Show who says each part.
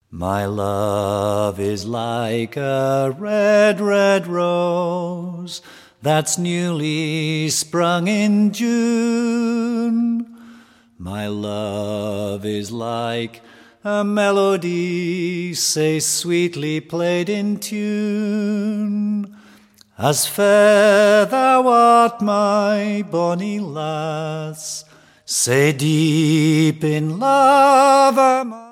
Speaker 1: My love is like a red, red rose that's newly sprung in June. My love is like a melody, say sweetly played in tune. As fair thou art, my bonny lass, say deep in love am I.